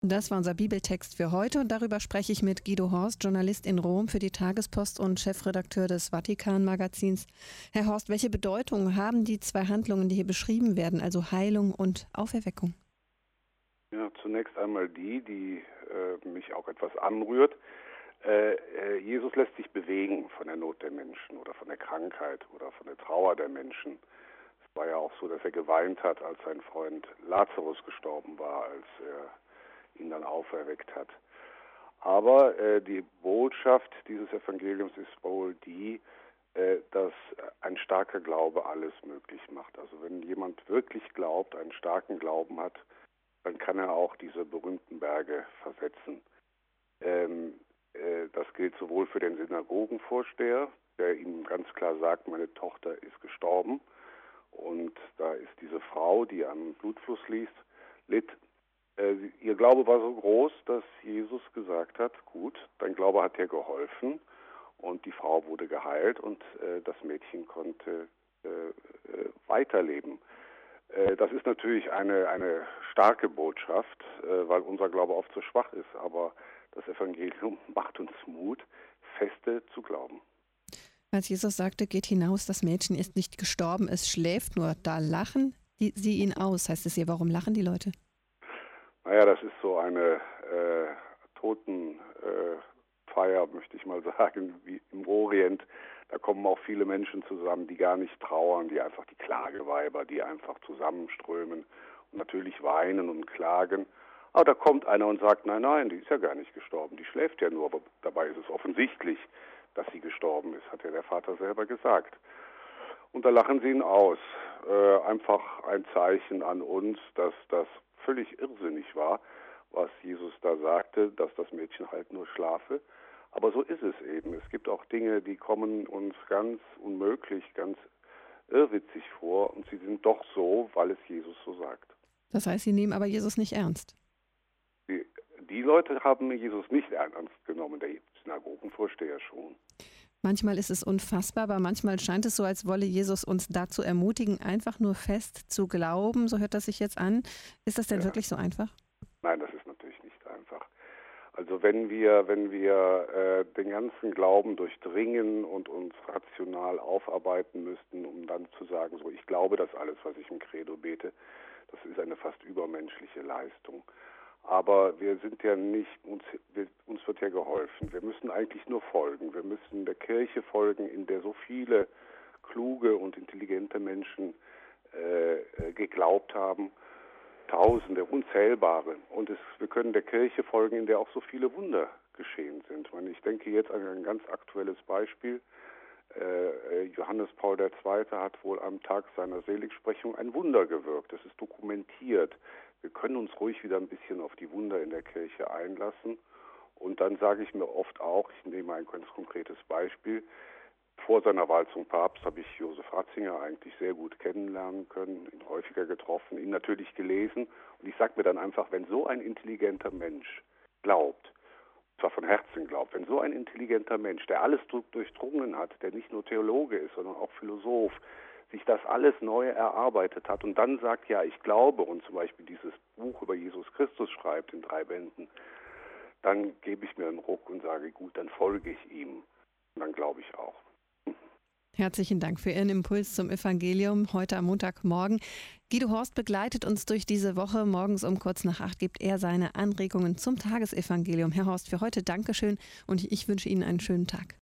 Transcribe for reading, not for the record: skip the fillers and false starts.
Das war unser Bibeltext für heute und darüber spreche ich mit Guido Horst, Journalist in Rom für die Tagespost und Chefredakteur des Vatikan-Magazins. Herr Horst, welche Bedeutung haben die zwei Handlungen, die hier beschrieben werden, also Heilung und Auferweckung? Ja, zunächst einmal die mich auch etwas anrührt. Jesus lässt sich bewegen von der Not der Menschen oder von der Krankheit oder von der Trauer der Menschen. Es war ja auch so, dass er geweint hat, als sein Freund Lazarus gestorben war, als er ihn dann auferweckt hat. Aber die Botschaft dieses Evangeliums ist wohl die, dass ein starker Glaube alles möglich macht. Also wenn jemand wirklich glaubt, einen starken Glauben hat, dann kann er auch diese berühmten Berge versetzen. Das gilt sowohl für den Synagogenvorsteher, der ihm ganz klar sagt, meine Tochter ist gestorben. Und da ist diese Frau, die am Blutfluss litt. Ihr Glaube war so groß, dass Jesus gesagt hat, gut, dein Glaube hat dir geholfen. Und die Frau wurde geheilt und das Mädchen konnte weiterleben. Das ist natürlich eine starke Botschaft, weil unser Glaube oft so schwach ist. Aber das Evangelium macht uns Mut, feste zu glauben. Als Jesus sagte, geht hinaus, das Mädchen ist nicht gestorben, es schläft nur. Da lachen sie ihn aus. Heißt es hier, warum lachen die Leute? Naja, das ist so eine Totenfeier, möchte ich mal sagen, wie im Orient. Da kommen auch viele Menschen zusammen, die gar nicht trauern, die einfach die Klageweiber, die einfach zusammenströmen und natürlich weinen und klagen. Aber da kommt einer und sagt, nein, die ist ja gar nicht gestorben, die schläft ja nur. Aber dabei ist es offensichtlich, dass sie gestorben ist, hat ja der Vater selber gesagt. Und da lachen sie ihn aus. Einfach ein Zeichen an uns, dass das völlig irrsinnig war, was Jesus da sagte, dass das Mädchen halt nur schlafe. Aber so ist es eben. Es gibt auch Dinge, die kommen uns ganz unmöglich, ganz irrwitzig vor und sie sind doch so, weil es Jesus so sagt. Das heißt, sie nehmen aber Jesus nicht ernst. Die Leute haben Jesus nicht ernst genommen, der Synagogenvorsteher schon. Manchmal ist es unfassbar, aber manchmal scheint es so, als wolle Jesus uns dazu ermutigen, einfach nur fest zu glauben. So hört das sich jetzt an. Ist das denn wirklich so einfach? Nein, das ist natürlich nicht einfach. Also wenn wir den ganzen Glauben durchdringen und uns rational aufarbeiten müssten, um dann zu sagen, so ich glaube das alles, was ich im Credo bete, das ist eine fast übermenschliche Leistung. Aber wir sind ja nicht, uns wird ja geholfen. Wir müssen eigentlich nur folgen. Wir müssen der Kirche folgen, in der so viele kluge und intelligente Menschen geglaubt haben. Tausende, unzählbare. Und wir können der Kirche folgen, in der auch so viele Wunder geschehen sind. Ich denke jetzt an ein ganz aktuelles Beispiel. Johannes Paul II. Hat wohl am Tag seiner Seligsprechung ein Wunder gewirkt. Das ist dokumentiert. Wir können uns ruhig wieder ein bisschen auf die Wunder in der Kirche einlassen. Und dann sage ich mir oft auch, ich nehme ein ganz konkretes Beispiel, vor seiner Wahl zum Papst habe ich Josef Ratzinger eigentlich sehr gut kennenlernen können, ihn häufiger getroffen, ihn natürlich gelesen. Und ich sage mir dann einfach, wenn so ein intelligenter Mensch glaubt, zwar von Herzen glaubt, wenn so ein intelligenter Mensch, der alles durchdrungen hat, der nicht nur Theologe ist, sondern auch Philosoph, sich das alles neu erarbeitet hat und dann sagt, ja, ich glaube und zum Beispiel dieses Buch über Jesus Christus schreibt in 3 Bänden, dann gebe ich mir einen Ruck und sage, gut, dann folge ich ihm und dann glaube ich auch. Herzlichen Dank für Ihren Impuls zum Evangelium heute am Montagmorgen. Guido Horst begleitet uns durch diese Woche. Morgens um kurz nach 8 gibt er seine Anregungen zum Tagesevangelium. Herr Horst, für heute Dankeschön und ich wünsche Ihnen einen schönen Tag.